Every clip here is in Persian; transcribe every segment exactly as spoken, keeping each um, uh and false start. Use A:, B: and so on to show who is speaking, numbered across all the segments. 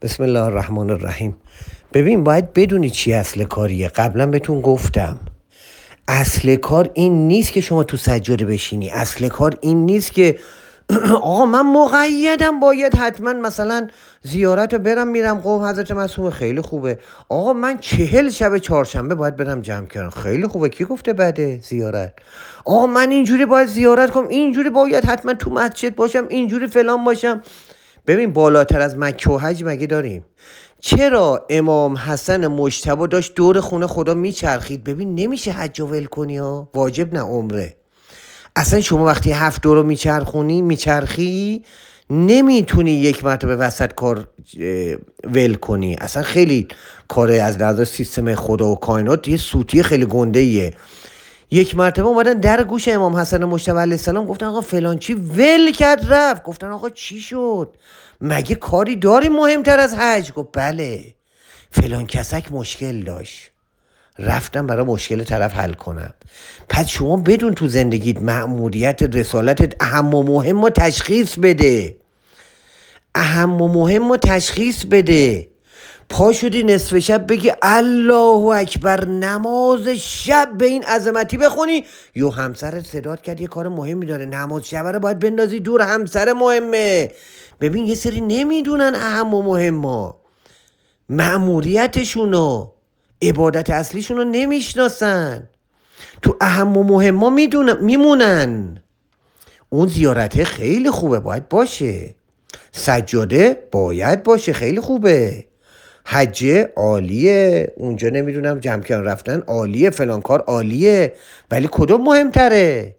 A: بسم الله الرحمن الرحیم. ببین باید بدونی چی اصل کاریه. قبلا بهتون گفتم اصل کار این نیست که شما تو سجاده بشینی. اصل کار این نیست که آقا من مقیدم باید حتما مثلا زیارت رو برم میرم. خب حضرت معصومه خیلی خوبه. آقا من چهل شب چهارشنبه باید برم جمع کردم. خیلی خوبه، کی گفته بده زیارت؟ آقا من اینجوری باید زیارت کنم، اینجوری باید حتما تو مسجد باشم، اینجوری فلان باشم. ببین بالاتر از مکه و حج مگه داریم؟ چرا امام حسن مجتبی داشت دور خونه خدا میچرخید؟ ببین نمیشه حج و ول کنی ها، واجب نه عمره. اصلا شما وقتی هفت دور رو میچرخونی میچرخی نمیتونی یک مرتبه وسط کار ول کنی. اصلا خیلی کاره از لحاظ سیستم خدا و کائنات یه سوتی خیلی گنده ایه. یک مرتبه اومدن در گوش امام حسن مجتبی علیه السلام گفتن آقا فلان چی ول کرد رفت. گفتن آقا چی شد؟ مگه کاری داری مهمتر از حج؟ گفت بله، فلان کسک مشکل داشت، رفتم برای مشکل طرف حل کنم. پس شما بدون تو زندگیت مأموریت رسالتت اهم و مهم و تشخیص بده. اهم و مهم و تشخیص بده. پا شدی نصف شب بگی الله اکبر، نماز شب به این عظمتی بخونی، یو همسرت صدات کرد یه کار مهمی داره، نماز شب رو باید بندازی دور، همسر مهمه. ببین یه سری نمیدونن اهم و مهما، مأموریتشونو، عبادت اصلیشونو نمیشناسن، تو اهم و مهما میدونن میمونن. اون زیارته خیلی خوبه، باید باشه. سجاده باید باشه، خیلی خوبه. حج عالیه، اونجا نمیدونم جمع کردن رفتن عالیه، فلان کار عالیه، ولی کدوم مهمتره؟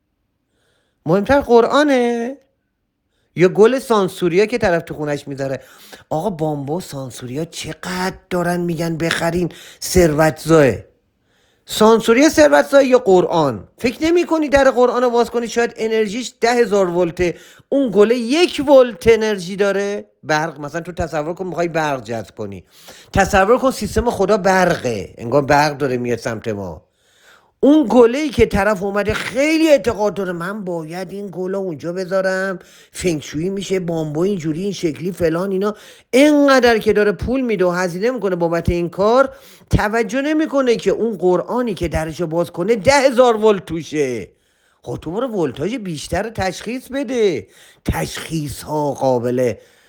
A: مهمتر قرآنه یا گل سانسوریا که طرف تو خونش میذاره؟ آقا بامبو سانسوریا چقدر دارن میگن بخرین، ثروتزاه. سانسوریا ثروتزاه یا قرآن؟ فکر نمی کنی در قرآن رو باز کنی شاید انرژیش ده هزار ولته، اون گله یک ولت انرژی داره. برق مثلا تو تصور کن میخوای برق جذب کنی، تصور کن سیستم خدا برقه، انگار برق داره میاد سمت ما. اون گله‌ای که طرف اومده خیلی اعتقاد داره من باید این گله اونجا بذارم، فنگشویی میشه، بامبو اینجوری این شکلی فلان اینا، اینقدر که داره پول میده و هزینه میکنه بابت این کار، توجه نمیکنه که اون قرآنی که درشو باز کنه ده هزار ولت توشه. خب تو برو ولتاژ بیشتر تشخیص بده. تشخیص ها قابل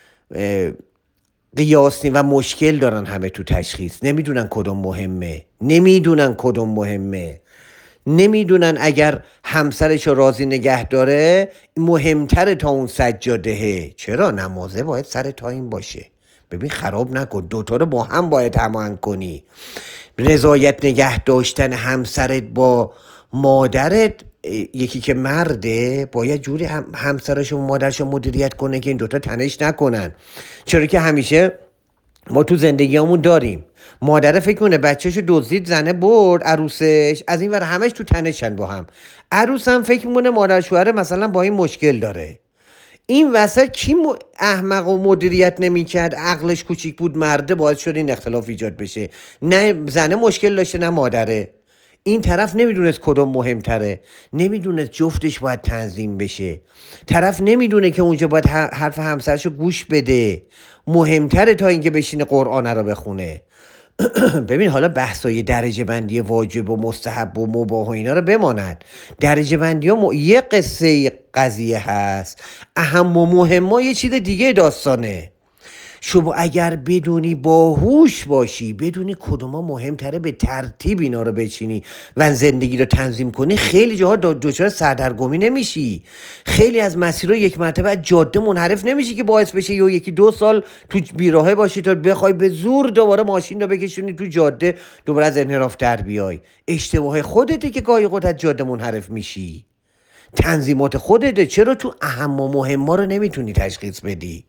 A: قیاس و مشکل دارن همه تو تشخیص، نمیدونن کدوم مهمه، نمیدونن کدوم مهمه، نمیدونن اگر همسرش رو راضی نگه داره مهمتره تا اون سجادهه. چرا؟ نمازه باید سر تایم باشه. ببین خراب نکن، دوتا رو با هم باید هماهنگ کنی. رضایت نگه داشتن همسرت با مادرت، یکی که مرده باید جوری هم همسرش و مادرش رو مدیریت کنه که این دوتا تنش نکنن. چرا که همیشه ما تو زندگیامون داریم مادره فکر کنه بچهشو دزدید زنه برد عروسش، از این ور همش تو تنشن با هم. عروس هم فکر میکنه مادر شوهره مثلا با این مشکل داره. این وسط کی م... احمق و مدیریت نمیکرد، عقلش کوچیک بود، مرده، باعث شد این اختلاف ایجاد بشه. نه زنه مشکل داشته نه مادره. این طرف نمیدونست کدوم مهمتره، نمیدونست جفتش باید تنظیم بشه. طرف نمیدونه که اونجا باید حرف همسرشو گوش بده، مهمتره تا اینکه بشینه قرآن رو بخونه. ببین حالا بحثای درجه بندی واجب و مستحب و مباح و اینا رو بماند، درجه بندی ها م... یه قصه قضیه هست، اهم و مهمه یه چیز دیگه داستانه. شما اگر بدونی باهوش باشی، بدونی کدوما مهمتره، به ترتیب اینا رو بچینی و زندگی رو تنظیم کنی، خیلی جاها دچار سردرگمی نمیشی. خیلی از مسیرها یک مرتبه از جاده منحرف نمیشی که باعث بشه یا یکی دو سال تو بیراهه باشی تا بخوای به زور دوباره ماشین رو بکشونی تو جاده، دوباره از انحراف در بیای. اشتباه خودته که گاهی اوقات از جاده منحرف میشی، تنظیمات خودته. چرا تو اهم و مهمه رو نمیتونی تشخیص بدی؟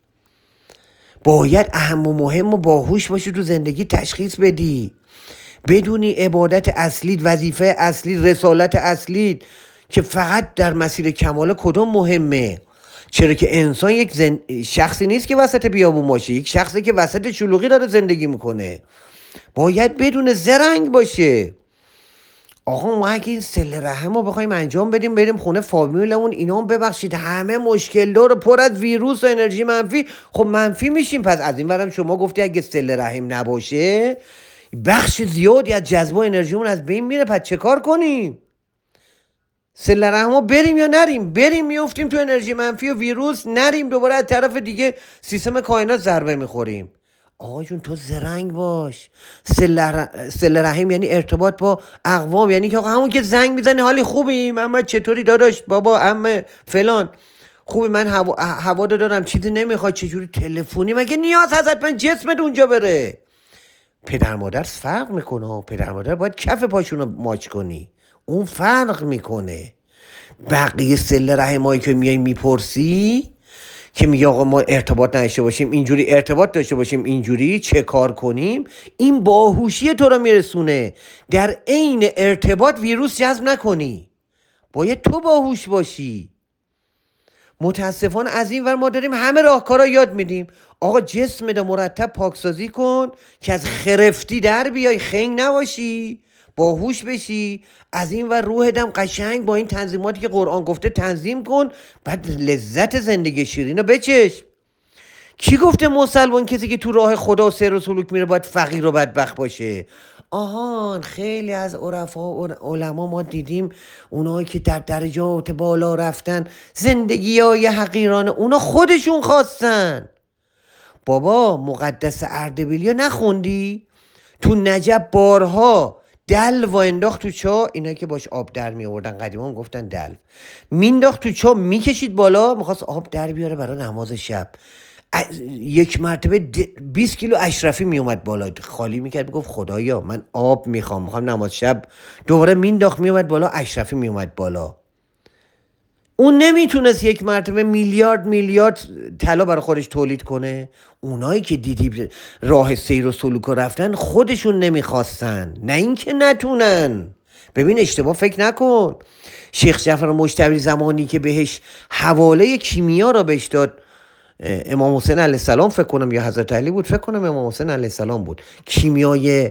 A: باید اهم و مهم و باهوش باشی تو زندگی تشخیص بدی، بدونی عبادت اصلیت، وظیفه اصلیت، رسالت اصلیت که فقط در مسیر کمال کدوم مهمه. چرا که انسان یک زن... شخصی نیست که وسط بیابون باشه، یک شخصی که وسط شلوغی داره زندگی میکنه. باید بدون زرنگ باشه. آقا ما اگه این سل رحم رو بخوایم انجام بدیم بریم خونه فامیلمون اینا هم ببخشید همه مشکل داره پر از ویروس و انرژی منفی، خب منفی میشیم. پس از این ورم شما گفتی اگه سل رحم نباشه بخش زیادی از جذب و انرژیمون از بین میره، پس چه کار کنیم؟ سل رحم بریم یا نریم؟ بریم میافتیم تو انرژی منفی و ویروس، نریم دوباره از طرف دیگه سیستم کائنات ضربه میخوریم. آقا جون تو زرنگ باش. سل, ر... سل رحم یعنی ارتباط با اقوام، یعنی که آقا همون که زنگ میزنه حالی خوبی محمد چطوری داداش بابا عمه فلان خوبی من هوا هوا دارم چیزی نمیخواد چجوری تلفنی مگه نیاز هست من جسمت اونجا بره؟ پدر مادر فرق میکنه، پدر مادر باید کف پاشونو ماچ کنی، اون فرق میکنه. بقیه سل رحمایی که میای میپرسی که میگه آقا ما ارتباط نداشته باشیم اینجوری، ارتباط داشته باشیم اینجوری، چه کار کنیم؟ این باهوشی تو رو میرسونه در عین ارتباط ویروس جذب نکنی. باید تو باهوش باشی. متاسفانه از این ور ما داریم همه راهکارا یاد میدیم. آقا جسم ده مرتب پاکسازی کن که از خرفتی در بیای، خنگ نباشی، باهوش بشی. از این ور روحدم قشنگ با این تنظیماتی که قرآن گفته تنظیم کن، بعد لذت زندگی شیرین رو بچش. کی گفته مسلمان کسی که تو راه خدا و سر و سلوک میره باید فقیر و بدبخت باشه؟ آهان خیلی از عرفا و علما ما دیدیم اونایی که در درجات بالا رفتن زندگی های حقیرانه اونا خودشون خواستن. بابا مقدس اردبیلی نخوندی؟ تو نجف بارها دل و انداخت تو چاه، اینا که باش آب در می آوردن قدیما گفتن دل، مینداخت تو چاه میکشید بالا، میخواست آب در بیاره برای نماز شب. یک مرتبه بیست کیلو اشرفی میومد بالا، خالی میکرد میگفت خدایا من آب میخوام میخوام نماز شب، دوباره مینداخت میومد بالا، اشرفی میومد بالا. اون نمیتونست یک مرتبه میلیارد میلیارد طلا برای خودش تولید کنه. اونایی که دیدی راه سیر و سلوک رفتن خودشون نمیخواستن، نه اینکه نتونن. ببین اشتباه فکر نکن. شیخ جعفر مجتبی زمانی که بهش حواله کیمیا را بهش داد، امام حسین علیه السلام فکر کنم یا حضرت علی بود، فکر کنم امام حسین علیه السلام بود، کیمیای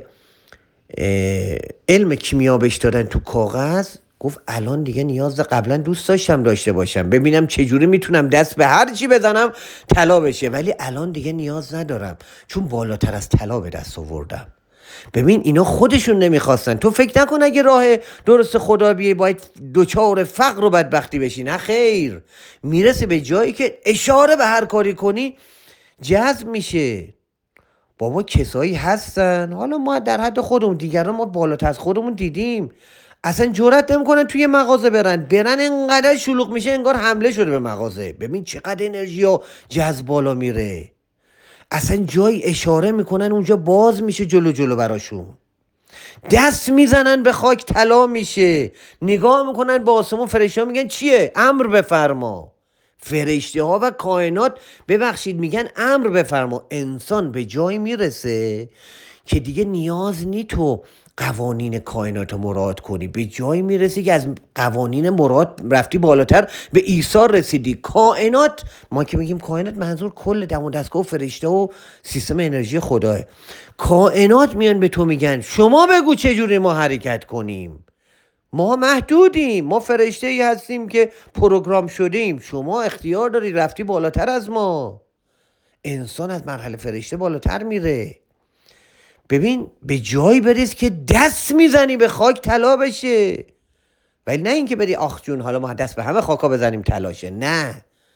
A: علم کیمیا بهش دادن تو کاغذ، گفت الان دیگه نیاز، قبلا دوست داشتم داشته باشم ببینم چجوری میتونم دست به هر چی بزنم طلا بشه، ولی الان دیگه نیاز ندارم چون بالاتر از طلا به دست آوردم. ببین اینا خودشون نمیخواستن. تو فکر نکن اگه راه درست خدا بیه باید دوچار فقر و بدبختی بشی، نه خیر، میرسه به جایی که اشاره به هر کاری کنی جذب میشه. بابا کسایی هستن، حالا ما در حد خودمون، دیگران ما بالاتر از خودمون دیدیم اصلا جرئت نمیکنن توی مغازه برن برن انقدر شلوغ میشه انگار حمله شده به مغازه. ببین چقدر انرژی و جذب بالا میره، اصلا جای اشاره میکنن اونجا باز میشه جلو جلو براشون، دست میزنن به خاک طلا میشه، نگاه میکنن با آسمون، فرشته ها میگن چیه؟ امر بفرما. فرشته ها و کائنات ببخشید میگن امر بفرما. انسان به جای میرسه که دیگه نیاز نی تو قوانین کائنات رو مراعات کنی، به جای میرسی که از قوانین مراعات رفتی بالاتر به ایثار رسیدی. کائنات، ما که میگیم کائنات منظور کل دم و دستگاه و فرشته و سیستم انرژی خداه. کائنات میان به تو میگن شما بگو چجوری ما حرکت کنیم، ما محدودیم، ما فرشته ای هستیم که پروگرام شدیم، شما اختیار داری، رفتی بالاتر از ما. انسان از مرحله فرشته بالاتر میره. ببین به جایی بریز که دست میزنی به خاک طلا بشه، ولی نه اینکه بری آخ جون حالا ما دست به همه خاکا بزنیم طلاشه، نه.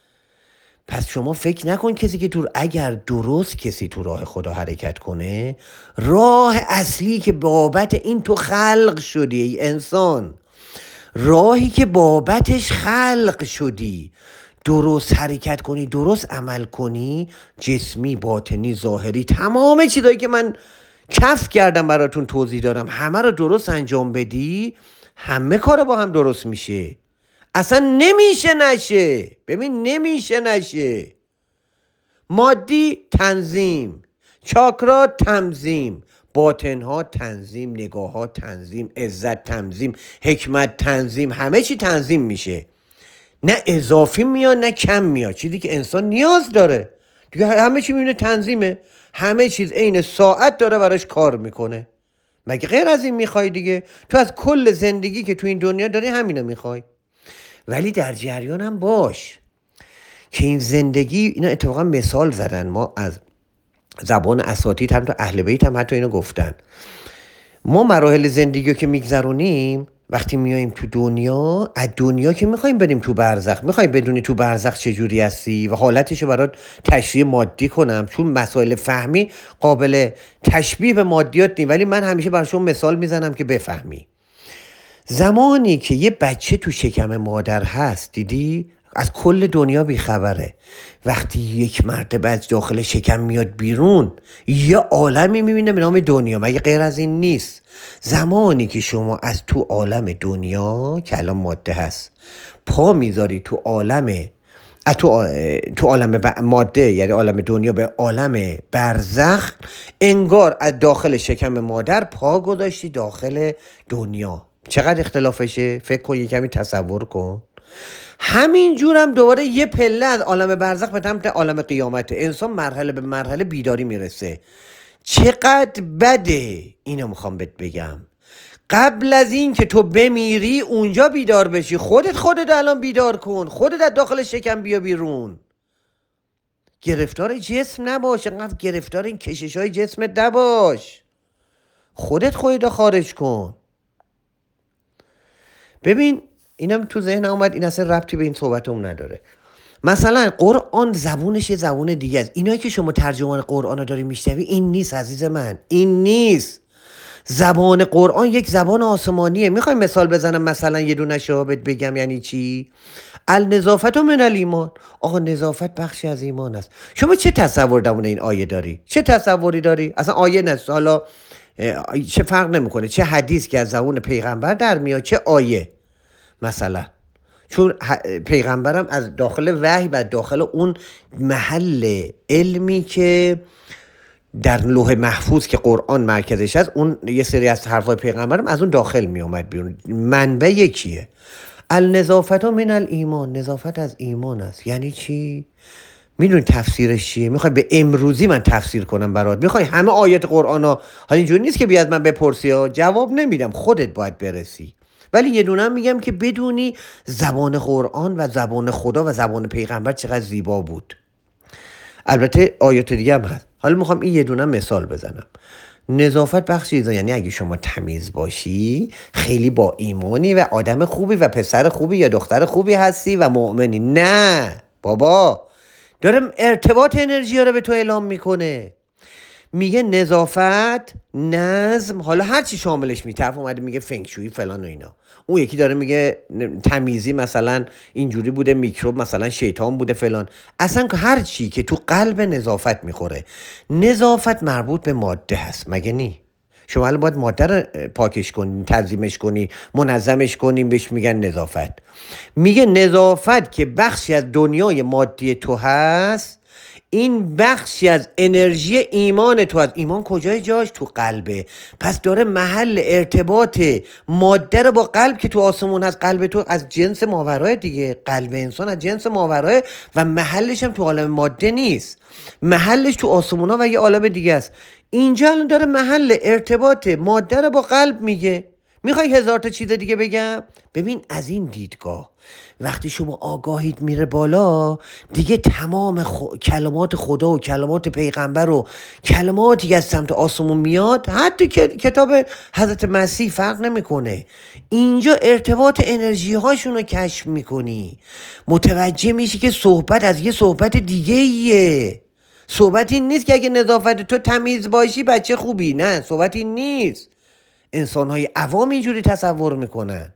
A: پس شما فکر نکن کسی که تو، اگر درست کسی تو راه خدا حرکت کنه، راه اصلی که بابت این تو خلق شدی ای انسان، راهی که بابتش خلق شدی، درست حرکت کنی، درست عمل کنی، جسمی، باطنی، ظاهری، تمام چیزایی که من کف کردم براتون توضیح دارم، همه رو درست انجام بدی، همه کار با هم درست میشه. اصلا نمیشه نشه. ببین نمیشه نشه. مادی تنظیم، چاکرا تنظیم، باطنها تنظیم، نگاهها تنظیم، عزت تنظیم، حکمت تنظیم، همه چی تنظیم میشه. نه اضافی میاد نه کم میاد، چیزی که انسان نیاز داره دیگه همه چی میبینه تنظیمه، همه چیز عین ساعت داره براش کار میکنه. مگه غیر از این میخوای دیگه؟ تو از کل زندگی که تو این دنیا داری همینو میخوای. ولی در جریان هم باش که این زندگی، اینا اتفاقا مثال زدن، ما از زبان اساتید هم تو اهل بیت هم حتی اینو گفتن، ما مراحل زندگی که میگذرونیم وقتی میایم تو دنیا، از دنیا که میخوایم بریم تو برزخ، میخوایم بدونی تو برزخ چجوری هستی و حالتشو برات تشریح مادی کنم، چون مسائل فهمی قابل تشبیه به مادیات نی، ولی من همیشه برای شما مثال میزنم که بفهمی. زمانی که یه بچه تو شکم مادر هست، دیدی از کل دنیا بیخبره. وقتی یک مرتبه از داخل شکم میاد بیرون، یه عالمی میبینه به نام دنیا، مگه غیر از این نیست؟ زمانی که شما از تو عالم دنیا که الان ماده هست پا میذاری تو عالم تو تو عالم ماده، یعنی عالم دنیا، به عالم برزخ، انگار از داخل شکم مادر پا گذاشتی داخل دنیا. چقدر اختلافشه؟ فکر کن، یه کمی تصور کن. همین جورم دوباره یه پله از عالم برزخ به سمت عالم قیامت، انسان مرحله به مرحله بیداری میرسه. چقدر بده، اینو میخوام بهت بگم. قبل از این که تو بمیری اونجا بیدار بشی، خودت خودت الان بیدار کن، خودت از داخل شکم بیا بیرون. گرفتار جسم نباش، انقدر گرفتار این کشش های جسمت نباش، خودت خودت خارج کن. ببین اینم تو ذهن اومد، این اصلا ربطی به این صحبتمون نداره. مثلا قرآن زبونش یه زبون دیگه است. اینایی که شما ترجمان قرآن رو داری میشنوی، این نیست عزیز من، این نیست. زبان قرآن یک زبان آسمانیه. میخوای مثال بزنم؟ مثلا یه دونه شابت بگم یعنی چی؟ النظافت من الایمان. آقا نظافت بخشی از ایمان است. شما چه تصور درون این آیه داری؟ چه تصوری داری؟ اصلا آیه نیست، حالا چه فرق نمیکنه چه حدیث که از زبون پیغمبر در میاد، چه آیه مثلا، چون پیغمبرم از داخل وحی و داخل اون محل علمی که در لوح محفوظ که قرآن مرکزش هست، اون یه سری از حرفای پیغمبرم از اون داخل می اومد بیرون. منبع یکیه. النظافت من الایمان، نظافت از ایمان است. یعنی چی؟ میدونی تفسیرش چیه؟ میخوای به امروزی من تفسیر کنم برات؟ میخوای همه آیات قرآن ها؟ حالا اینجوری نیست که بیاد من بپرسی ها، جواب نمیدم، خودت باید برسی. ولی یه دونه میگم که بدونی زبان قرآن و زبان خدا و زبان پیغمبر چقدر زیبا بود. البته آیات دیگه هم هست، حالا میخوام این یه دونه مثال بزنم. نظافت بخشی، یعنی اگه شما تمیز باشی، خیلی با ایمانی و آدم خوبی و پسر خوبی یا دختر خوبی هستی و مؤمنی. نه بابا، داره ارتباط انرژی رو به تو اعلام میکنه. میگه نظافت، نظم، حالا هر چی شاملش میطرف اومده، میگه فنگشویی فلان و اینا. اون یکی داره میگه تمیزی، مثلا اینجوری بوده، میکروب مثلا شیطان بوده فلان. اصلا هر چی که تو قلب نظافت میخوره. نظافت مربوط به ماده هست، مگه نی؟ شما الان باید ماده رو پاکش کنی، تنظیمش کنی، منظمش کنی، بهش میگن نظافت. میگه نظافت که بخشی از دنیای مادی تو هست، این بخشی از انرژی ایمان تو هست. ایمان کجای جاش؟ تو قلبه. پس داره محل ارتباط ماده رو با قلب که تو آسمون هست. قلب تو از جنس ماورای دیگه، قلب انسان از جنس ماورای و محلش هم تو عالم ماده نیست، محلش تو آسمون ها و یه عالم دیگه است. اینجا الان داره محل ارتباط ماده رو با قلب میگه. میخوای هزار تا چیز دیگه بگم؟ ببین از این دیدگاه وقتی شما آگاهیت میره بالا، دیگه تمام خو... کلمات خدا و کلمات پیغمبر و کلماتی که از سمت آسمون میاد، حتی کتاب حضرت مسیح فرق نمیکنه. اینجا ارتباط انرژی هاشون رو کشف میکنی، متوجه میشی که صحبت از یه صحبت دیگه ایه. صحبت این نیست که اگه نظافت تو تمیز باشی بچه خوبی، نه، صحبت این نیست. انسان‌های عوام اینجوری تصور میکنن.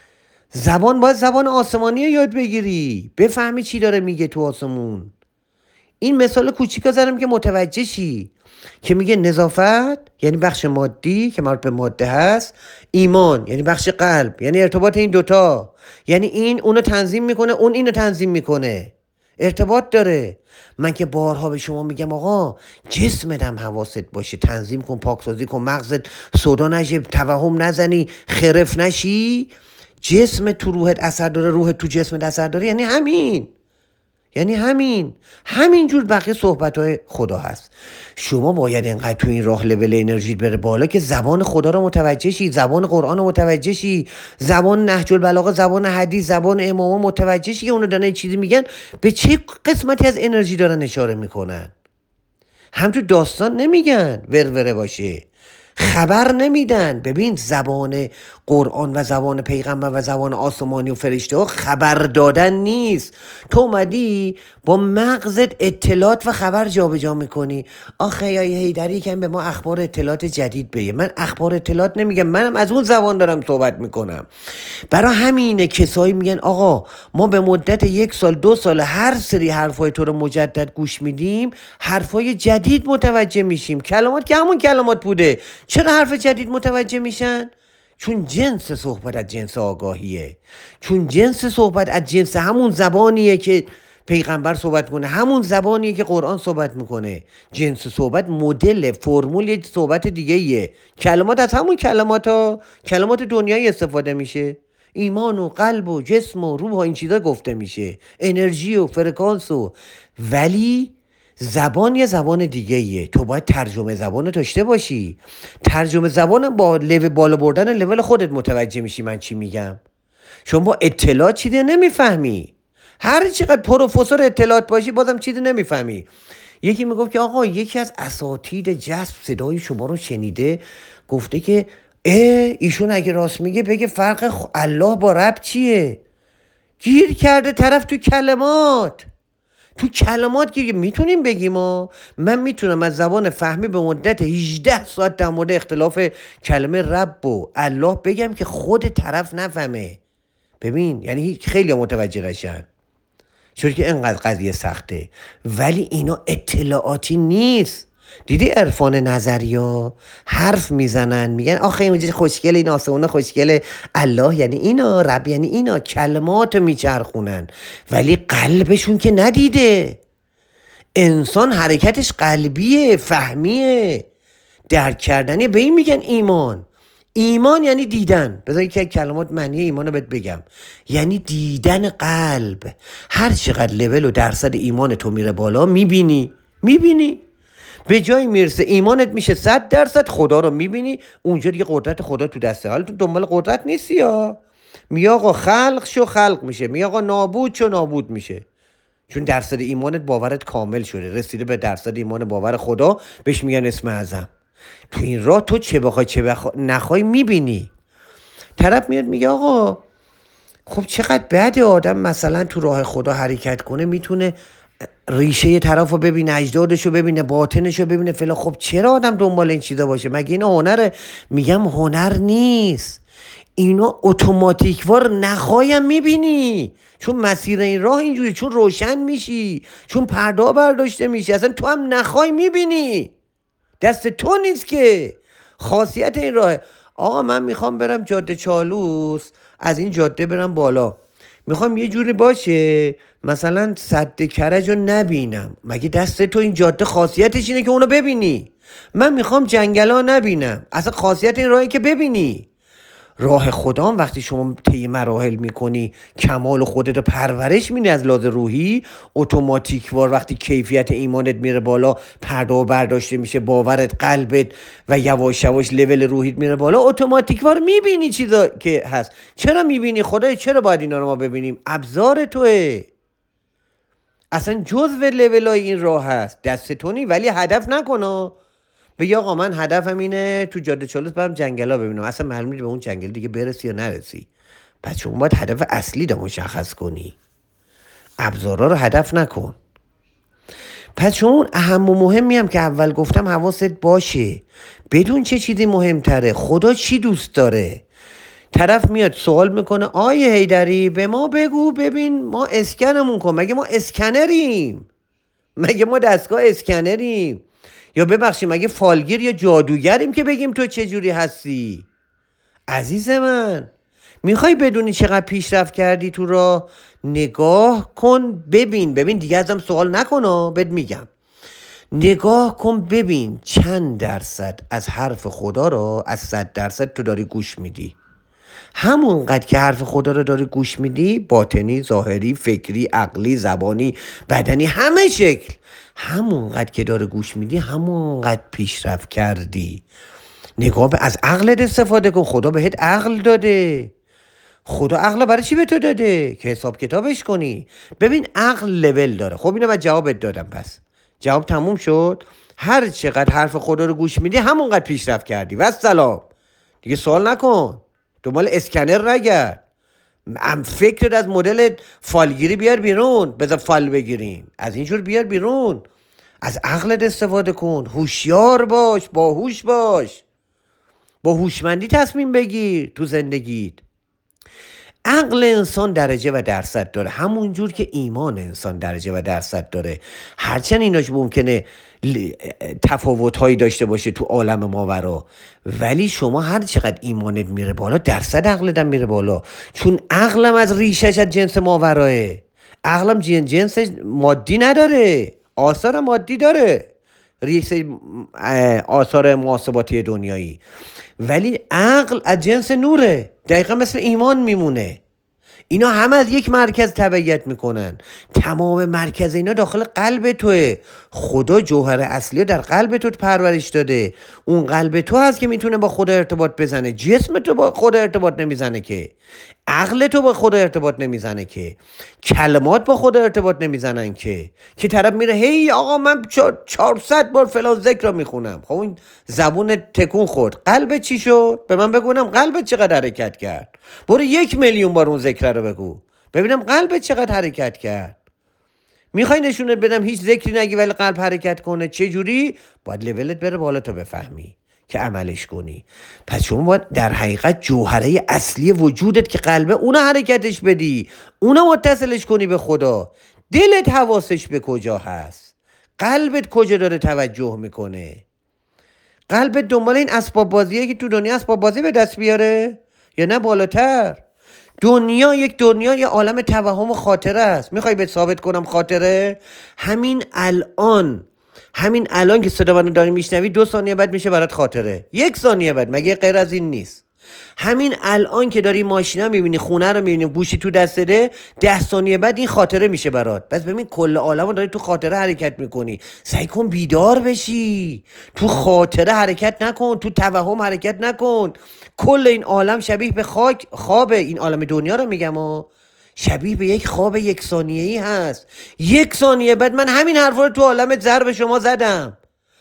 A: زبان باید زبان آسمانی رو یاد بگیری، بفهمی چی داره میگه تو آسمون. این مثال کوچیکا زدم که متوجه شی که میگه نظافت یعنی بخش مادی که مربوط به ماده هست، ایمان یعنی بخش قلب، یعنی ارتباط این دوتا، یعنی این اونو تنظیم میکنه، اون اینو تنظیم میکنه، ارتباط داره. من که بارها به شما میگم آقا جسمت هم حواست باشه، تنظیم کن، پاکسازی کن، مغزت صدا نشه، توهم نزنی، خرف نشی. جسم تو روحت اثر داره، روحت تو جسمت اثر داره، یعنی همین. یعنی همین همینجور بقیه صحبت های خدا هست. شما باید اینقدر تو این راه لول انرژیت بره بالا که زبان خدا رو متوجه شی، زبان قرآن رو متوجه شی، زبان نهج البلاغه، زبان حدیث، زبان اماما متوجه شی که اونو دارن چیزی میگن به چه قسمتی از انرژی دارن اشاره میکنن. هم تو داستان نمیگن وروره باشه، خبر نمیدن. ببین زبان قرآن و زبان پیغمبر و زبان آسمانی و فرشته ها خبر دادن نیست. تو اومدی با مغزت اطلاعات و خبر جابجا میکنی. آخه یا هیدری کم به ما اخبار اطلاعات جدید بگه. من اخبار اطلاعات نمیگم، منم از اون زبان دارم صحبت میکنم. برای همینه کسایی میگن آقا ما به مدت یک سال دو سال هر سری حرفای تو رو مجدد گوش میدیم، حرفای جدید متوجه میشیم. کلمات که همون کلمات بوده، چرا حرف جدید متوجه میشن؟ چون جنس صحبت از جنس آگاهیه، چون جنس صحبت از جنس همون زبانیه که پیغمبر صحبت کنه، همون زبانیه که قرآن صحبت میکنه. جنس صحبت مدل فرمول یک صحبت دیگه ایه. کلمات از همون کلمات ها کلمات دنیایی استفاده میشه. ایمان و قلب و جسم و روح و این چیزا گفته میشه، انرژی و فرکانس و ولی زبان یه زبان دیگه ایه. تو باید ترجمه زبان رو داشته باشی. ترجمه زبان با لول بالا بردن لول خودت متوجه میشی من چی میگم. شما با اطلاعات چیزی نمیفهمی. هر چقدر پروفسور اطلاعات باشی بازم چیزی نمیفهمی. یکی میگفت که آقا یکی از اساتید جذب صدای شما رو شنیده، گفته که اه ایشون اگه راست میگه بگه فرق الله با رب چیه. گیر کرده طرف تو کلمات. تو کلمات که میتونیم بگیم ما من میتونم از زبان فهمی به مدت هجده ساعت در مورد اختلاف کلمه رب و الله بگم که خود طرف نفهمه. ببین یعنی خیلی متوجه نشن چون که اینقدر قضیه سخته. ولی اینا اطلاعاتی نیست. دیدی عرفان نظریا حرف میزنن میگن آخه این خوشگله، این آسمونه خوشگله، الله یعنی اینا، رب یعنی اینا، کلمات میچرخونن ولی قلبشون که ندیده. انسان حرکتش قلبیه، فهمیه، درک کردنیه. به این میگن ایمان. ایمان یعنی دیدن. بذار که کلمات معنی ایمان رو بهت بگم، یعنی دیدن قلب. هر چقدر لول و درصد ایمان تو میره بالا میبینی میبینی به جای میرسه ایمانت میشه صد درصد، خدا رو میبینی. اونجا دیگه قدرت خدا تو دسته. حالا تو دنبال قدرت نیستی ها. می آقا خلق شو خلق میشه، می آقا نابود شو نابود میشه. چون درصد ایمانت باورت کامل شده، رسیده به درصد ایمان باور خدا، بهش میگن اسم اعظم. تو این راه تو چه بخوای چه بخوای نخوای میبینی. طرف میاد میگه آقا خب چقدر بده آدم مثلا تو راه خدا حرکت کنه، میتونه ریشه یه طرف رو ببینه، اجدادش رو ببینه، باطنش رو ببینه فلان. خب چرا آدم دنبال این چیزا باشه؟ مگه اینا هنره؟ میگم هنر نیست، اینا اتوماتیکوار نخوایم میبینی. چون مسیر این راه اینجوری، چون روشن میشی، چون پردا برداشته میشی، اصلا تو هم نخوای میبینی. دست تو نیست که. خاصیت این راه آقا من میخوام برم جاده چالوس، از این جاده برم بالا، میخوام یه جوری باشه مثلا سد کرج رو نبینم. مگه دست تو این جاده خاصیتش اینه که اونو ببینی؟ من میخوام جنگلا نبینم، اصلا خاصیت این راهی که ببینی. راه خدا وقتی شما طی مراحل میکنی، کمال خودت رو پرورش میدی از لحاظ روحی، اتوماتیک وار وقتی کیفیت ایمانت میره بالا، پرده برداشته میشه، باورت، قلبت و یواش یواش لول روحیت میره بالا، اتوماتیک وار میبینی چیزا که هست. چرا میبینی؟ خدای چرا باید اینا رو ما ببینیم؟ ابزار توه، اصلا جزء لولای این راه هست، دست تو نی. ولی هدف نکنه بگی آقا من هدفم اینه تو جاده چالوس برم جنگلا ببینم، اصلا معلوم نیست به اون جنگل دیگه برسی یا نرسی. پس شما باید هدف اصلی رو مشخص کنی، ابزارا رو هدف نکن. پس شما اون اهم و مهمی هم که اول گفتم حواست باشه، بدون چه چیزی مهمتره، خدا چی دوست داره. طرف میاد سوال میکنه آیه حیدری به ما بگو ببین ما اسکنمون کن. مگه ما اسکنریم؟ مگه ما دستگاه اسکنریم؟ یا ببخشید مگه فالگیر یا جادوگریم که بگیم تو چه جوری هستی؟ عزیز من میخوای بدونی چقدر پیشرفت کردی تو راه؟ نگاه کن ببین. ببین دیگه ازم سوال نکن، بهت میگم نگاه کن ببین چند درصد از حرف خدا رو از صد درصد تو داری گوش میدی. همونقدر که حرف خدا رو داری گوش میدی، باطنی، ظاهری، فکری، عقلی، زبانی، بدنی، همه شکل، همونقدر که داری گوش میدی همونقدر پیشرفت کردی. نگاه به از عقلت استفاده کن. خدا بهت عقل داده. خدا عقل برای چی به تو داده؟ که حساب کتابش کنی. ببین عقل لول داره. خب اینو من جوابت دادم. پس جواب تموم شد. هر چقدر حرف خدا رو گوش میدی همونقدر پیشرفت کردی. و سلام. دیگه سوال نکن. دنبال اسکنر نگرد. ام فکرت از مدل فالگیری بیار بیرون. بذار فال بگیریم. از اینجور بیار بیرون. از عقلت استفاده کن. هوشیار باش. باهوش باش. با هوشمندی تصمیم بگیر تو زندگیت. عقل انسان درجه و درصد داره، همون جور که ایمان انسان درجه و درصد داره. هرچند ایناش ممکنه تفاوت‌هایی داشته باشه تو عالم ماورا، ولی شما هر چقدر ایمانت میره بالا درصد عقلت هم میره بالا. چون عقلم از ریشش از جنس ماوراه. عقلم جنس مادی نداره، آثار مادی داره، ریشه آثار محاسباتی دنیایی، ولی عقل از جنس نوره. دقیقا مثل ایمان میمونه. اینا همه از یک مرکز تبعیت میکنن. تمام مرکز اینا داخل قلب توه. خدا جوهر اصلی در قلب تو پرورش داده. اون قلب تو هست که میتونه با خدا ارتباط بزنه. جسم تو با خدا ارتباط نمیزنه که. عقل تو با خدا ارتباط نمیزنه که. کلمات با خدا ارتباط نمیزنن که. که طرف میره هی آقا من چهارصد بار فلان ذکر رو میخونم. خب این زبون تکون خورد. قلبت چی شد؟ به من بگونم قلبت چقدر حرکت کرد. برو یک میلیون بار اون ذکر رو بگو ببینم قلبت چقدر حرکت کرد. میخوای نشونت بدم هیچ ذکری نگی ولی قلب حرکت کنه؟ چه جوری؟ باید لولت بره بالا تا بفهمی که عملش کنی. پس شما باید در حقیقت جوهره اصلی وجودت که قلبه اونو حرکتش بدی، اونو متصلش کنی به خدا. دلت حواسش به کجا هست؟ قلبت کجا داره توجه میکنه؟ قلبت دنبال این اسباب بازیه که تو دنیا اسباب بازی به دست بیاره یا نه بالاتر؟ دنیا یک دنیا یه عالم توهم و خاطره است. میخوای بهت ثابت کنم خاطره؟ همین الان همین الان که صدا منو داری میشنوی دو ثانیه بعد میشه برات خاطره. یک ثانیه بعد. مگه غیر از این نیست؟ همین الان که داری ماشینا میبینی، خونه رو میبینی، گوشی تو دستته، ده ثانیه بعد این خاطره میشه برات. بس ببین کل عالمو داری تو خاطره حرکت میکنی. سعی کن بیدار بشی. تو خاطره حرکت نکن، تو توهم حرکت نکن. کل این عالم شبیه به خاک خوابه. این عالم دنیا رو میگم ها، شبیه به یک خواب یک ثانیه‌ای هست. یک ثانیه بعد من همین حرفا رو تو عالم ذر به شما زدم.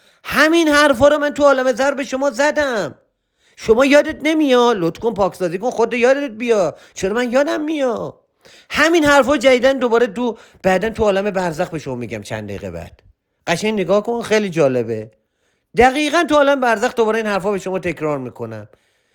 A: همین حرفا رو من تو عالم ذر به شما زدم. شما یادت نمیاد؟ لطف کن پاکسازی کن خودت یادت بیا. چرا من یادم میاد؟ همین حرفا جدیدن دوباره تو بعدن تو عالم برزخ به شما میگم چند دقیقه بعد. قشنگ نگاه کن، خیلی جالبه. دقیقاً تو عالم برزخ دوباره این حرفا به شما تکرار میکنم.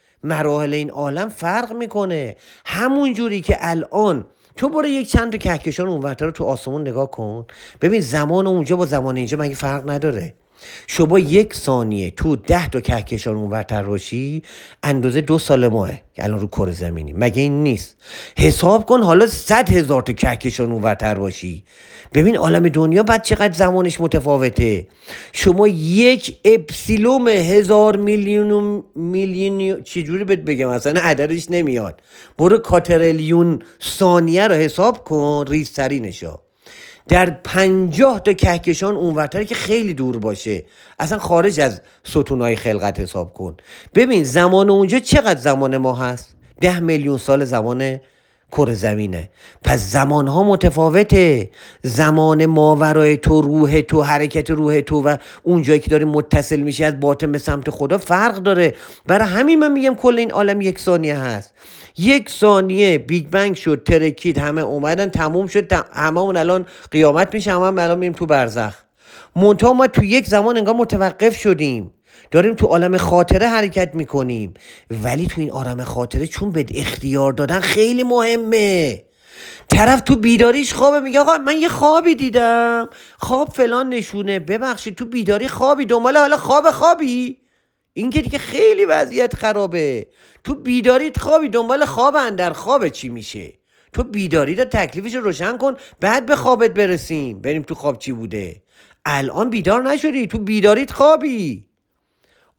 A: مراحل این عالم فرق میکنه. همون جوری که الان تو برو یک چند تا کهکشان اونورتر رو تو آسمون نگاه کن، ببین زمان اونجا با زمان اینجا مگه فرق نداره؟ شما یک ثانیه تو ده تا کهکشان اونورتر باشی اندازه دو سال ماه که الان رو کره زمینی. مگه این نیست؟ حساب کن حالا صد هزار تا کهکشان اونورتر باشی، ببین عالم دنیا بعد چقدر زمانش متفاوته. شما یک اپسیلوم هزار میلیون میلیون چجوری بهت بگم اصلا عددش نمیاد. برو کاتریلیون ثانیه رو حساب کن، ریزترینشو در پنجاه تا کهکشان اونورتر که خیلی دور باشه، اصلا خارج از ستونهای خلقت حساب کن. ببین زمان اونجا چقدر زمان ما هست؟ ده میلیون سال زمان کره زمینه. پس زمان ها متفاوته. زمان ماورای تو، روح تو، حرکت روح تو و اون جایی که داری متصل میشه از باطن به سمت خدا فرق داره. برای همین من میگم کل این عالم یک ثانیه هست. یک ثانیه بیگ بنگ شد، ترکید، همه اومدن، تموم شد، همه اون الان قیامت میشه، همه الان میریم تو برزخ. منتها ما تو یک زمان انگار متوقف شدیم، داریم تو عالم خاطره حرکت میکنیم. ولی تو این عالم خاطره چون به اختیار دادن خیلی مهمه. طرف تو بیداریش خوابه، میگه آقا من یه خوابی دیدم، خواب فلان نشونه. ببخشید تو بیداری خوابی، دنبال حالا خواب خوابی؟ این که دیگه خیلی وضعیت خرابه. تو بیداریت خوابی، دنبال خواب اندر خواب چی میشه؟ تو بیداری رو تکلیفش رو روشن کن، بعد به خوابت برسیم، بریم تو خواب چی بوده. الان بیدار نشدی، تو بیداریت خوابی.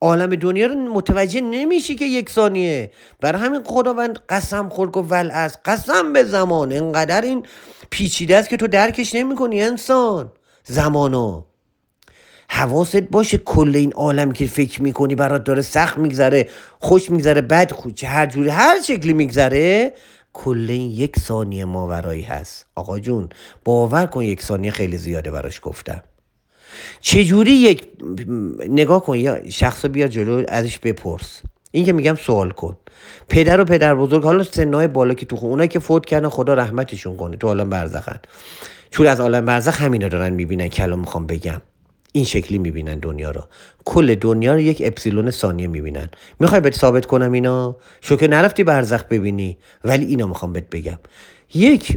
A: عالم دنیا رو متوجه نمیشی که یک ثانیه. برای همین خداوند قسم خورد گفت والعصر، قسم به زمان. انقدر این پیچیده است که تو درکش نمیکنی انسان زمانو. حواست باشه کل این عالم که فکر میکنی برات داره سخت میگذره، خوش میگذره، بد خوش، هر جوری هر شکلی میگذره، کل این یک ثانیه ماورایی هست. آقا جون باور کن یک ثانیه خیلی زیاده براش گفتم. چجوری یک نگاه کن، یا شخص بیار جلو ازش بپرس، این که میگم سوال کن. پدر و پدر بزرگ، حالا سنهای بالا که تو خون، اونایی که فوت کردن خدا رحمتشون کنه، تو عالم برزخن، چون از عالم برزخ همینا دارن میبینن که الان میخوام بگم. این شکلی میبینن دنیا رو، کل دنیا رو یک اپسیلون ثانیه میبینن. میخوای بهت ثابت کنم اینا؟ شو که نرفتی برزخ ببینی، ولی اینا میخوام بهت بگم. یک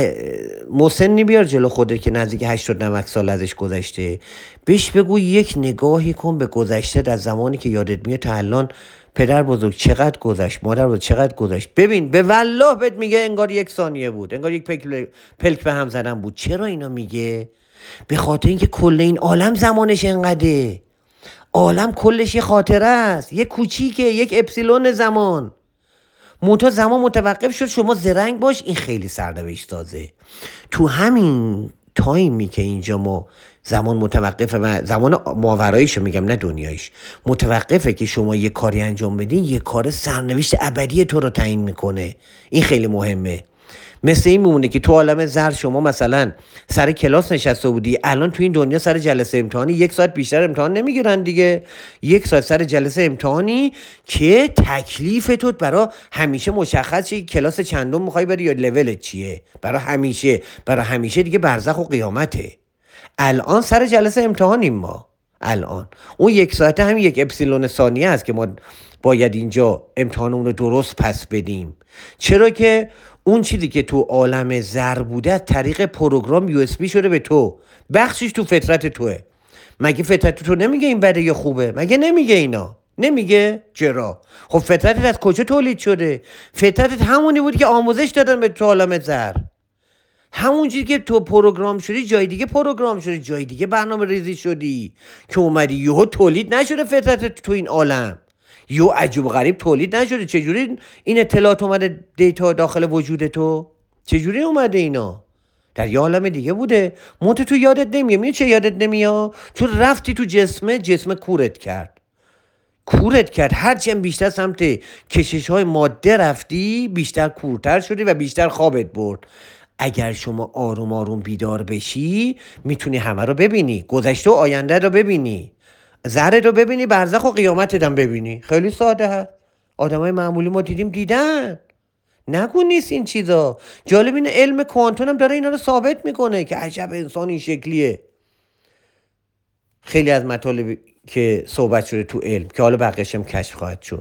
A: مسنی بیار جلو خوده که نزدیک هشتاد نود سال ازش گذشته، بهش بگو یک نگاهی کن به گذشته، از زمانی که یادت میاد تا الان، پدر بزرگ چقدر گذشت، مادر بزرگ چقدر گذشت. ببین به والله بهت میگه انگار یک ثانیه بود، انگار یک پلک, پلک به هم زدن بود. چرا اینا میگه؟ به خاطر اینکه کل این عالم زمانش انقدره. عالم کلش یه خاطره است، یک کوچیکه، یک اپسیلون زمان. منتها زمان متوقف شد، شما زرنگ باش، این خیلی سرنوشت سازه. تو همین تایمی که اینجا ما زمان متوقفه، و زمان ماوراییشو میگم نه دنیایش، متوقفه که شما یه کاری انجام بدین، یه کار سرنوشت ابدی تو رو تعیین میکنه. این خیلی مهمه. مثل این میمونه که تو عالم زر شما مثلا سر کلاس نشسته بودی، الان تو این دنیا سر جلسه امتحانی یک ساعت بیشتر امتحان نمیگیرن دیگه، یک ساعت سر جلسه امتحانی که تکلیف تو برای همیشه مشخص شه، کلاس چندم میخوای بری یا لولت چیه، برای همیشه، برای همیشه دیگه برزخ و قیامته. الان سر جلسه امتحانیم ما، الان اون یک ساعته هم یک اپسیلون ثانیه است که ما باید اینجا امتحانمون رو درست پس بدیم. چرا که اون چیزی که تو عالم زر بوده طریق پروگرام یو اس بی شده به تو، بخشش تو فطرت توه. مگه فطرت تو نمیگه این بده یا خوبه؟ مگه نمیگه اینا؟ نمیگه؟ چرا؟ خب فطرتت از کجا تولید شده؟ فطرتت همونی بود که آموزش دادن به تو عالم زر، همون چیزی که تو پروگرام شدی جای دیگه پروگرام شدی، جای دیگه برنامه ریزی شدی که اومدی یهو تولید نشده فطرتت تو این عالم، یو عجب و غریب تولید نشده. چجوری این اطلاعات اومده دیتا داخل وجود تو؟ چجوری اومده اینا؟ در یه عالم دیگه بوده، منتها تو یادت نمیاد. میگه چه یادت نمیاد؟ چون رفتی تو جسمه، جسمه کورت کرد، کورت کرد. هرچند بیشتر سمت کشش های ماده رفتی، بیشتر کورتر شدی و بیشتر خوابت برد. اگر شما آروم آروم بیدار بشی، میتونی همه رو ببینی، گذشته و آینده رو ببینی، زره رو ببینی، برزخ و قیامت هم ببینی. خیلی ساده هست. آدم های معمولی ما دیدیم دیدن، نگو نیست این چیزا. جالب اینه علم کوانتوم هم داره اینا رو ثابت میکنه که عجب انسان این شکلیه. خیلی از مطالبی که صحبت شده تو علم که حالا بقیه‌اش هم کشف خواهد شد.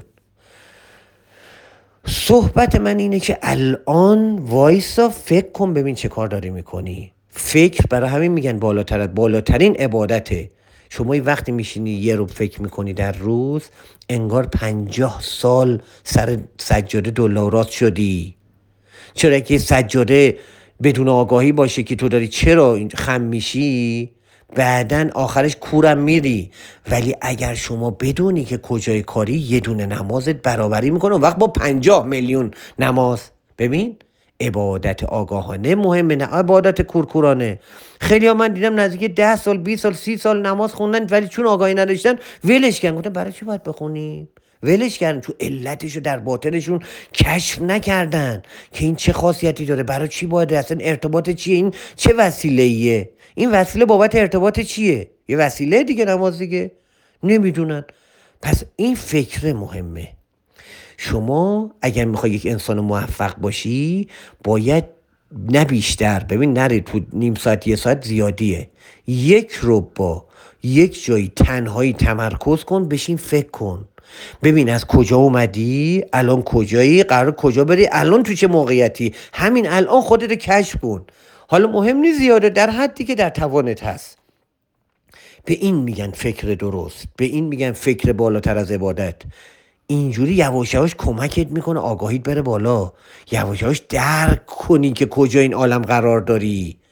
A: صحبت من اینه که الان وایسا، فکر کن ببین چه کار داری میکنی. فکر برای همین میگن بالاتر، بالاترین عبادته. شما این وقتی میشینی یه رو فکر میکنی در روز، انگار پنجاه سال سر سجاده دلارات شدی. چرا که سجاده بدون آگاهی باشه که تو داری چرا خم میشی، بعدن آخرش کورم میری. ولی اگر شما بدونی که کجای کاری، یه دونه نمازت برابری میکنه اون وقت با پنجاه میلیون نماز. ببین عبادت آگاهانه مهمه، نه عبادت کورکورانه. خیلی ها من دیدم نزدیک ده سال، بیست سال، سی سال نماز خوندن، ولی چون آگاهی نداشتن ولش کردن. گفتم برای چی باید بخونیم؟ ولش کردن، چون علتشو در باطنشون کشف نکردن که این چه خاصیتی داره، برای چی باید، اصلا ارتباط چیه، این چه وسیله‌ایه، این وسیله بابت ارتباط چیه، یه وسیله دیگه نماز دیگه، نمیدونن. پس این فکر مهمه. شما اگر میخوای یک انسان موفق باشی، باید نه بیشتر، ببین نری تو نیم ساعت یه ساعت زیادیه، یک رو با یک جایی تنهایی تمرکز کن، بشین فکر کن، ببین از کجا اومدی، الان کجایی، قرار کجا بری، الان تو چه موقعیتی، همین الان خودت کشف کن. حالا مهم نیست زیاده، در حدی که در توانت هست. به این میگن فکر درست، به این میگن فکر بالاتر از عبادت. اینجوری یواش یواش کمکت میکنه آگاهیت بره بالا، یواش یواش درک کنی که کجا این عالم قرار داری.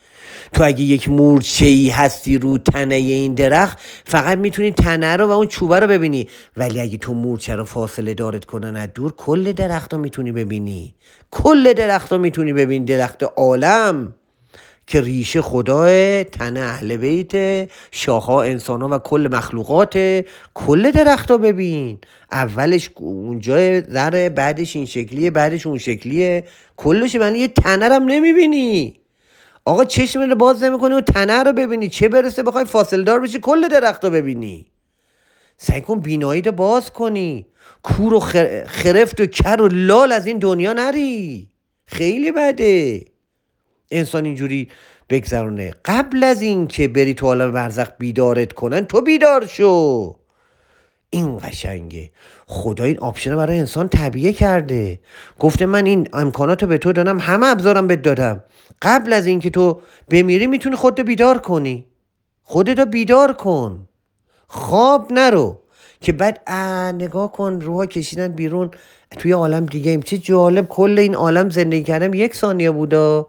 A: تو اگه یک مورچه‌ای هستی رو تنه این درخت، فقط میتونی تنه رو و اون چوبه رو ببینی، ولی اگه تو مورچه رو فاصله دارت کنن از دور، کل درخت رو میتونی ببینی. کل درخت رو میتونی ببینی. درخت عالم که ریشه خداه، تنه اهل بیت، شاخها انسانها و کل مخلوقات. کل درخت رو ببین، اولش اونجا ذره، بعدش این شکلیه، بعدش اون شکلیه، کلش. من یه تنه رو هم نمیبینی آقا، چشم رو باز نمیکنی و تنه رو ببینی، چه برسه بخوای فاصله دار بشی کل درخت رو ببینی. سعی کن بینایی رو باز کنی، کور و خر... خرفت و کر و لال از این دنیا نری، خیلی بده انسان اینجوری بگذرونه. قبل از این که بری تو عالم برزخ بیدارت کنن، تو بیدار شو. این قشنگه. خدا این آپشن رو برای انسان طبیعه کرده، گفته من این امکانات رو به تو دادم، همه ابزارم بهت دادم. قبل از این که تو بمیری میتونی خودتو بیدار کنی. خودتو بیدار کن، خواب نرو که بعد نگاه کن روحا کشیدن بیرون توی عالم دیگه ایم. چه جالب، کل این عالم زندگی کردم یک ثانیه بودا،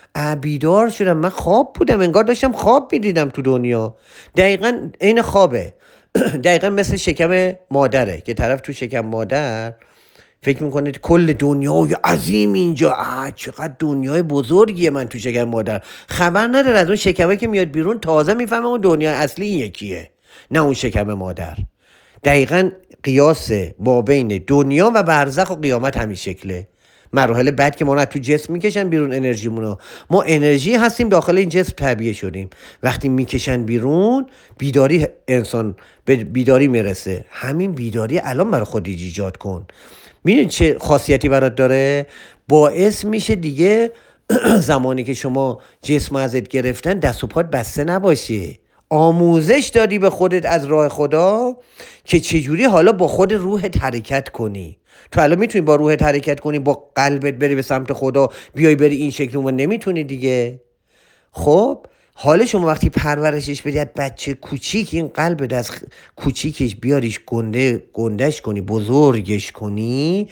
A: بیدار شدم. من خواب بودم، انگار داشتم خواب میدیدم تو دنیا. دقیقا این خوابه. دقیقا مثل شکم مادره که طرف تو شکم مادر فکر میکنه کل دنیای عظیم اینجا، آه چقدر دنیای بزرگیه من تو شکم مادر. خبر نداره از اون شکمه که میاد بیرون تازه میفهمه اون دنیای اصلی این یکیه، نه اون شکم مادر. دقیقا قیاس با بین دنیا و برزخ و قیامت همین شکله. مراحل بعد که ما رو تو جسم میکشن بیرون انرژیمونو، ما انرژی هستیم داخل این جسم طبیعه شدیم. وقتی میکشن بیرون بیداری، انسان به بیداری میرسه. همین بیداری الان برای خود ایجاد کن. میدونی چه خاصیتی برات داره؟ باعث میشه دیگه زمانی که شما جسم ازت گرفتن دست و پات بسته نباشه. آموزش دادی به خودت از راه خدا که چجوری حالا با خود روحت حرکت کنی. تو الان میتونی با روحت حرکت کنی، با قلبت بری به سمت خدا، بیای بری این شکل، ما نمیتونی دیگه. خب حالا شما وقتی پرورشش بدی بچه کوچیک، این قلب از کوچیکش بیاریش گنده گندش کنی، بزرگش کنی،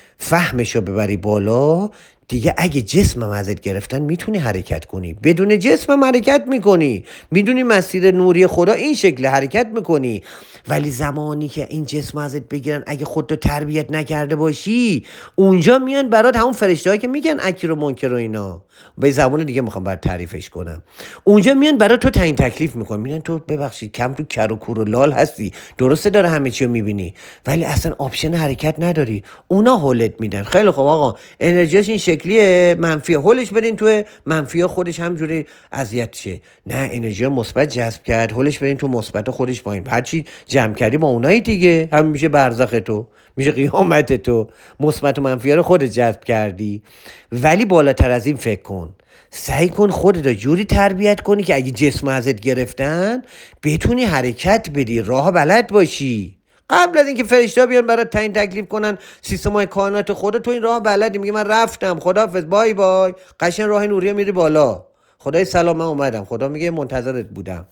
A: فهمشو ببری بالا دیگه. اگه جسمم ازت گرفتن میتونی حرکت کنی، بدون جسمم حرکت میکنی، میدونی مسیر نوری خدا این شکل حرکت میکنی. ولی زمانی که این جسم ازت بگیرن، اگه خودتو تربیت نکرده باشی، اونجا میان برات همون فرشته‌ای که میگن اکر و منکر و اینا، به زبان دیگه میخوام برات تعریفش کنم، اونجا میان برات تو تعیین تکلیف میکنن. میگن تو ببخشید کم تو کر و کور و لال هستی، درسته داره همه چی رو میبینی ولی اصلا آپشن حرکت نداری. اونا هولت میدن. خیلی خوب آقا، انرژیش این شکلیه، منفی هولش بدین تو منفی، خودش همجوری اذیت شه. نه، انرژی مثبت جذب کرد، هولش بدین تو مثبت، خودش پایین. هرچی جمع کردی با اونایی دیگه، هم میشه برزخ تو، میشه قیامت تو. مثبت و منفی رو خودت جذب کردی. ولی بالاتر از این فکر کن، سعی کن خودت رو جوری تربیت کنی که اگه جسم ازت گرفتن بتونی حرکت بدی، راه بلد باشی. قبل از اینکه فرشته‌ها بیان برات تعیین تکلیف کنن سیستم‌های کائنات خدا، تو این راه بلدی. میگه من رفتم، خداحافظ، بای بای، قشنگ راه نوریه میری بالا، خدای سلام من اومدم. خدا میگه منتظرت بودم.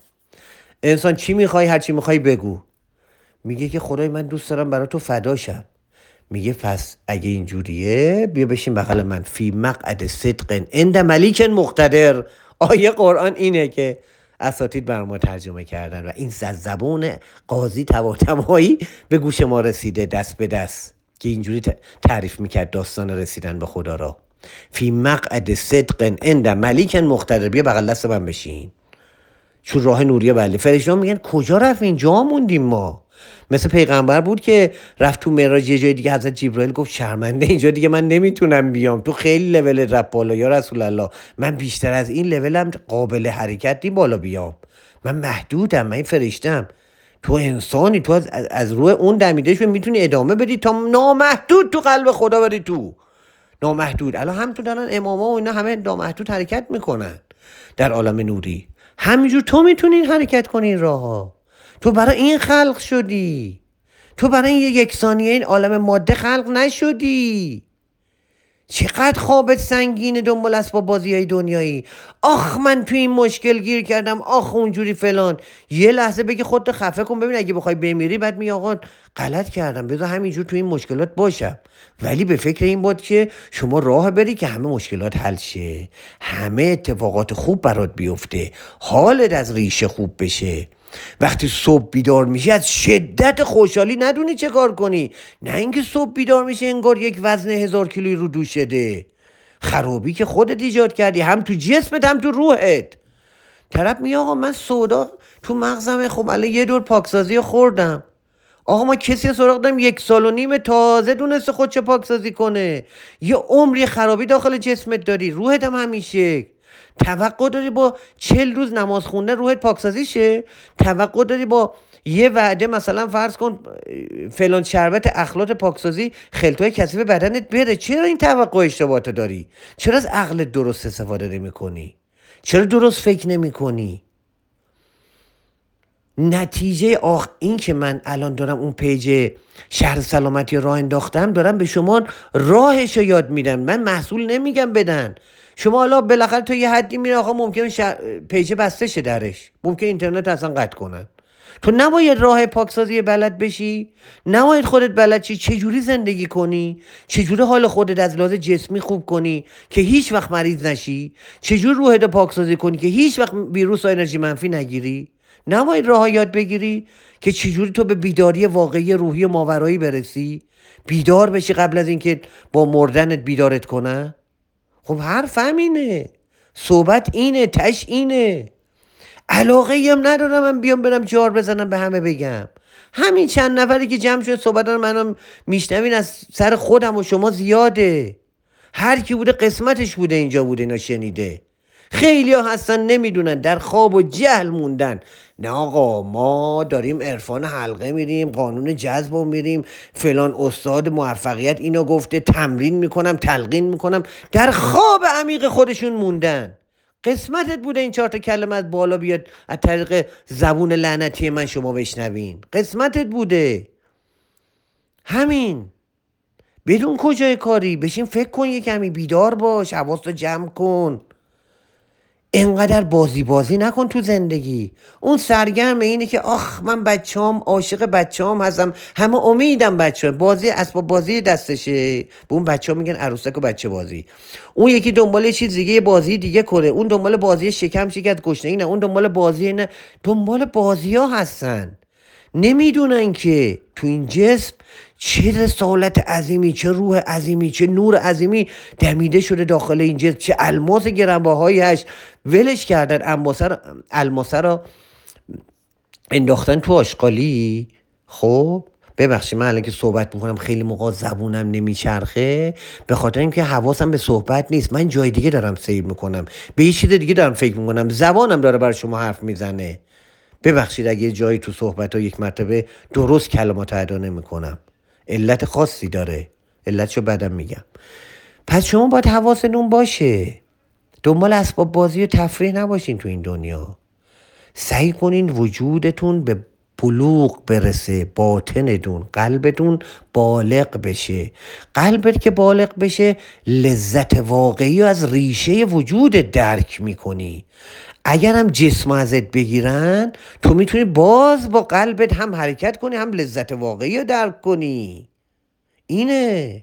A: انسان چی میخوای؟ هر چی میخوای بگو. میگه که خدای من دوست دارم برای تو فداشم. میگه پس اگه اینجوریه بیا بشین بغل من، فی مقعد صدق عند ملیک مقتدر. آیه قرآن اینه که اساتید بر ما ترجمه کردن و این از زبون قاضی طباطبایی به گوش ما رسیده دست به دست که اینجوری تعریف میکرد داستان رسیدن به خدا را. فی مقعد صدق عند ملیک مقتدر، بیا بغل دست من بشین. چون راه نوریه بله. فرشته‌ها میگن کجا رفت اینجا موندیم ما. مثل پیغمبر بود که رفت تو معراج یه جای دیگه، حضرت جبرائیل گفت شرمنده اینجا دیگه من نمیتونم بیام، تو خیلی لول رفت بالا یا رسول الله، من بیشتر از این لولم قابل حرکت نی بالا بیام، من محدودم، من فرشتم. تو انسانی، تو از, از روی اون دمیده شو میتونی ادامه بدی تا نامحدود تو قلب خدا بری تو. نامحدود. الان هم تو دارن اماما و اینا همه نامحدود حرکت میکنن در عالم نوری. همینجور تو میتونی حرکت کنی این راه ها. تو برای این خلق شدی، تو برای این یک ثانیه این عالم ماده خلق نشدی. چقدر خوابت سنگینه دنبال اسباب بازی های دنیایی. آخ من توی این مشکل گیر کردم، آخ اونجوری فلان. یه لحظه بگی خودت خفه کن ببین اگه بخوای بمیری بعد می آقا غلط کردم بذار همینجور توی این مشکلات باشم. ولی به فکر این بود که شما راه بری که همه مشکلات حل شه، همه اتفاقات خوب برات بیفته، حالت از ریشه خوب بشه. وقتی صبح بیدار میشی از شدت خوشحالی ندونی چه کار کنی، نه اینکه صبح بیدار میشه انگار یک وزن هزار کیلویی رو دوش شده. خرابی که خودت ایجاد کردی، هم تو جسمت هم تو روحت. طرف میگه آقا من سودا تو مغزمه، خب الان یه دور پاکسازی خوردم. آقا ما کسی سراغ داریم یک سال و نیم تازه دونسته خود چه پاکسازی کنه. یه عمری خرابی داخل جسمت داری، روحت هم همیشه. توقع داری با چل روز نماز خونده روحت پاکسازی شه؟ توقع داری با یه وعده مثلا فرض کن فلان شربت اخلاط پاکسازی خلطای کثیف بدنت بره؟ چرا این توقع اشتباهات داری؟ چرا از عقلت درست استفاده نمی کنی؟ چرا درست فکر نمی کنی؟ نتیجه آخ این که من الان دارم اون پیج شهر سلامتی راه انداختم، دارم به شما راهش رو یاد میدم. من محصول نمیگم بدن شما. حالا بالاخره تا یه حدی میره آقا ممکنه شهر... پیج بسته شه درش، ممکن اینترنت اصلا قطع کنن. تو نباید راه پاکسازی بلد بشی؟ نباید خودت بلد چی چجوری زندگی کنی؟ چجوری حال خودت از لحاظ جسمی خوب کنی که هیچ وقت مریض نشی؟ چجوری روحت پاکسازی کنی که هیچ وقت ویروس و انرژی منفی نگیری؟ نباید راه یاد بگیری که چجوری تو به بیداری واقعی روحی و ماورایی برسی؟ بیدار بشی قبل از اینکه با مردنت بیدارت کنه؟ خب حرف همینه، صحبت اینه، تش اینه. علاقه ایم ندارم من بیام برم جار بزنم به همه بگم. همین چند نفری که جمع شد صحبت رو منم میشنوین از سر خودم و شما زیاده. هر کی بوده قسمتش بوده اینجا بوده اینا شنیده. خیلی ها هستن نمیدونن، در خواب و جهل موندن. نه آقا ما داریم عرفان حلقه میریم، قانون جذب رو میریم، فلان استاد موفقیت اینو گفته، تمرین میکنم تلقین میکنم. در خواب عمیق خودشون موندن. قسمتت بوده این چهار تا کلمه از بالا بیاد از طریق زبون لعنتی من شما بشنوین. قسمتت بوده همین. بدون کجای کاری بشین فکر کن، یه کمی بیدار باش، حواستو جمع کن. اینقدر بازی بازی نکن تو زندگی. اون سرگرم اینه که آخ من بچه‌ام عاشق بچه‌ام هستم، همه امیدم بچه بازی اسباب بازی دستشه. به اون بچه‌ها میگن عروسک و بچه بازی. اون یکی دنبال چیز دیگه بازی دیگه کنه، اون دنبال بازی شکم شکت گشنگی، نه اون دنبال بازی، نه دنبال بازی ها هستن. نمیدونن که تو این جسم چه رسالت عظیمی، چه روح عظیمی، چه نور عظیمی دمیده شده داخل این جسم، چه الماس گرانبهایش ولش کردن. الماسه را انداختن تو آشغالی. خب ببخشید من الان که صحبت میکنم خیلی موقع زبونم نمیچرخه، به خاطر اینکه حواسم به صحبت نیست. من جای دیگه دارم سیر میکنم، به یه چیز دیگه دارم فکر میکنم، زبانم داره برای شما حرف میزنه. ببخشید اگه جایی تو صحبت ها یک مرتبه درست کلمات ادا نمیکنم، علت خاصی داره، علتشو بعدم میگم. پس شما باید حواستون باشه، دنبال اسباب بازی و تفریح نباشین تو این دنیا. سعی کنین وجودتون به بلوغ برسه، باطنتون، قلبتون بالغ بشه. قلبت که بالغ بشه لذت واقعی و از ریشه وجود درک میکنی. اگر هم جسم ازت بگیرن تو میتونی باز با قلبت هم حرکت کنی هم لذت واقعی رو درک کنی. اینه.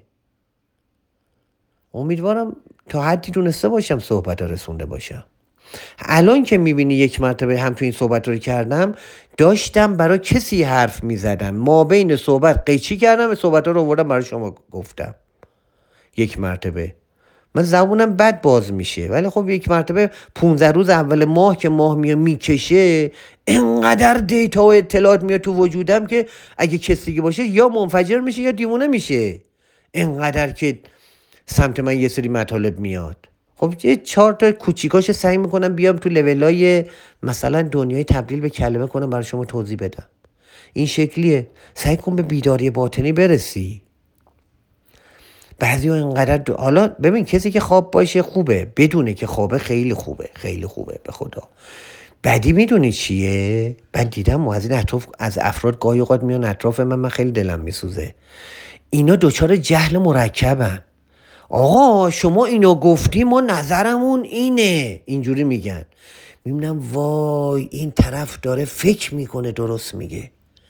A: امیدوارم تا حدی تونسته باشم صحبت ها رسونده باشم. الان که میبینی یک مرتبه هم تو این صحبت رو کردم، داشتم برای کسی حرف میزدم، ما بین صحبت قیچی کردم، صحبت ها رو آوردم برای شما گفتم. یک مرتبه من زبونم بد باز میشه، ولی خب یک مرتبه پونزده روز اول ماه که ماه میاد میکشه، انقدر دیتا و اطلاعات میاد تو وجودم که اگه کسی دیگه باشه یا منفجر میشه یا دیوونه میشه. انقدر که سمت من یه سری مطالب میاد. خب یه چهار تا کوچیکاش سعی میکنم بیام تو لولای مثلا دنیای تبدیل به کلمه کنم برای شما توضیح بدم. این شکلیه. سعی کن به بیداری باطنی برسی. بعضی ها اینقدر دو... حالا ببین کسی که خواب باشه خوبه، بدونه که خوابه خیلی خوبه، خیلی خوبه به خدا. بعدی میدونی چیه؟ من دیدم از این اطراف از افراد گاهی اوقات میان اطراف من من خیلی دلم میسوزه. اینا دوچار جهل مرکبن. آقا شما اینو گفتی ما نظرمون اینه، اینجوری میگن. میبینم وای این طرف داره فکر میکنه درست میگه،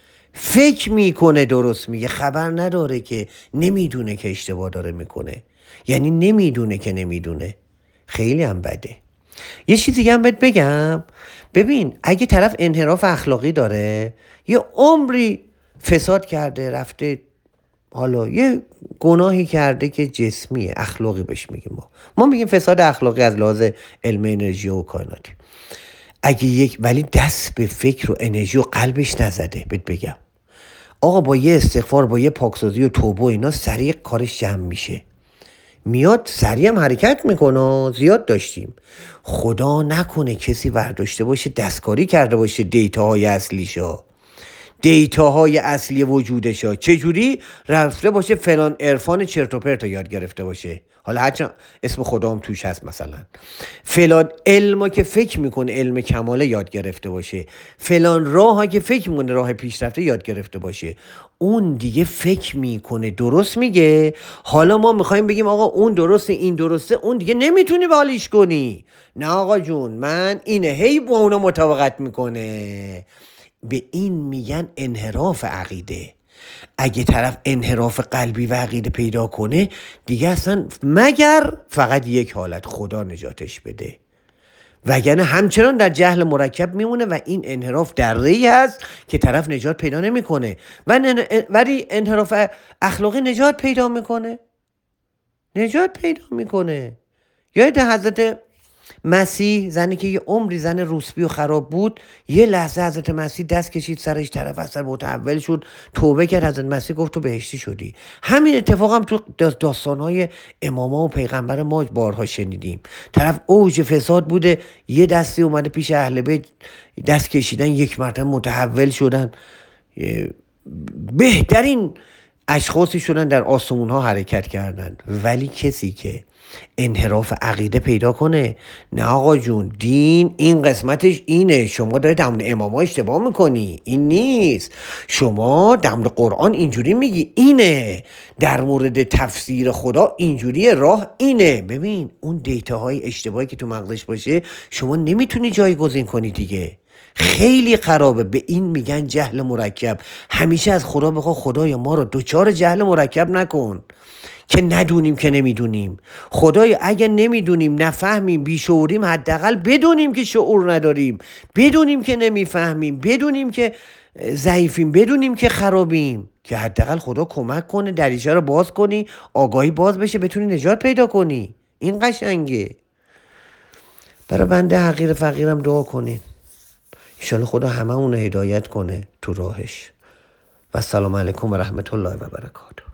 A: فکر میکنه درست میگه، خبر نداره که نمیدونه که اشتباه داره میکنه، یعنی نمیدونه که نمیدونه. خیلی هم بده. یه چیز دیگه هم بهت بگم، ببین اگه طرف انحراف اخلاقی داره، یه عمری فساد کرده، رفته حالا یه گناهی کرده که جسمیه، اخلاقی بهش میگیم ما ما میگیم فساد اخلاقی از لحاظ علم انرژی و کائناتی. اگه یک ولی دست به فکر و انرژی و قلبش نزده، بهت بگم آقا با یه استغفار، با یه پاکسازی و توبه و اینا سریع کارش جمع میشه، میاد سریع هم حرکت میکنه. زیاد داشتیم، خدا نکنه کسی برداشته باشه دستکاری کرده باشه دیتاهای اصلیشا، دیتاهای اصلی وجودشا، چجوری رفته باشه فلان عرفان چرت و پرت یاد گرفته باشه، حالا هرچند اسم خدا هم توش هست، مثلا فلان علما که فکر میکنه علم کماله یاد گرفته باشه، فلان راه ها که فکر میکنه راه پیشرفته یاد گرفته باشه، اون دیگه فکر میکنه درست میگه. حالا ما میخوایم بگیم آقا اون درسته این درسته، اون دیگه نمیتونی بالیش کنی. نه آقا جون من اینه، هی با اونا مطابقت میکنه. به این میگن انحراف عقیده. اگه طرف انحراف قلبی و عقیده پیدا کنه دیگه اصلا مگر فقط یک حالت، خدا نجاتش بده، وگرنه همچنان در جهل مرکب میمونه و این انحراف دره‌ای هست که طرف نجات پیدا نمیکنه. ولی انحراف اخلاقی نجات پیدا میکنه، نجات پیدا میکنه. یاد حضرت مسیح، زنی که یه عمری زن روسبی و خراب بود، یه لحظه حضرت مسیح دست کشید سرش، طرف اصلا متحول شد، توبه کرد. حضرت مسیح گفت تو بهشتی شدی. همین اتفاق هم تو داستانهای اماما و پیغمبر ما بارها شنیدیم. طرف اوج فساد بوده، یه دستی اومده پیش اهل بیت دست کشیدن، یک مرتبه متحول شدن، بهترین اشخاصی شدن، در آسمون ها حرکت کردن. ولی کسی که انحراف عقیده پیدا کنه، نه آقا جون دین این قسمتش اینه، شما داری در مورد اماما اشتباه میکنی، این نیست. شما در مورد قرآن اینجوری میگی، اینه. در مورد تفسیر خدا اینجوری، راه اینه. ببین اون دیتاهای اشتباهی که تو مغزش باشه شما نمیتونی جایگزین کنی دیگه. خیلی خرابه. به این میگن جهل مرکب. همیشه از خدا بخوا خدایا ما رو دوچار جهل مرکب نکن که ندونیم که نمیدونیم. خدایا اگه نمیدونیم، نفهمیم، بیشعوریم، حداقل بدونیم که شعور نداریم، بدونیم که نمیفهمیم، بدونیم که ضعیفیم، بدونیم که خرابیم، که حداقل خدا کمک کنه دریچه رو باز کنی، آگاهی باز بشه، بتونی نجات پیدا کنی. این قشنگه. برای بنده حقیر فقیرم دعا کنین، انشالله خدا همه اونو هدایت کنه تو راهش. و السلام علیکم و رحمت الله و برکاته.